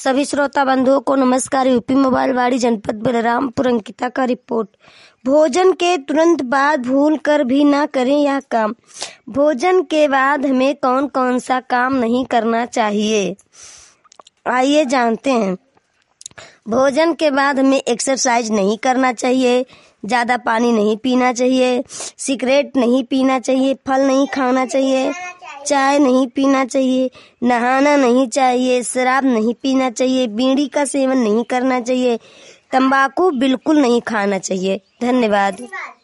सभी श्रोता बंधुओं को नमस्कार। यूपी मोबाइल वाड़ी जनपद बलरामपुर अंकिता का रिपोर्ट। भोजन के तुरंत बाद भूल कर भी ना करें यह काम। भोजन के बाद हमें कौन कौन सा काम नहीं करना चाहिए, आइए जानते हैं। भोजन के बाद हमें एक्सरसाइज नहीं करना चाहिए, ज़्यादा पानी नहीं पीना चाहिए, सिगरेट नहीं पीना चाहिए, फल नहीं खाना चाहिए, चाय नहीं पीना चाहिए, नहाना नहीं चाहिए, शराब नहीं पीना चाहिए, बीड़ी का सेवन नहीं करना चाहिए, तंबाकू बिल्कुल नहीं खाना चाहिए। धन्यवाद।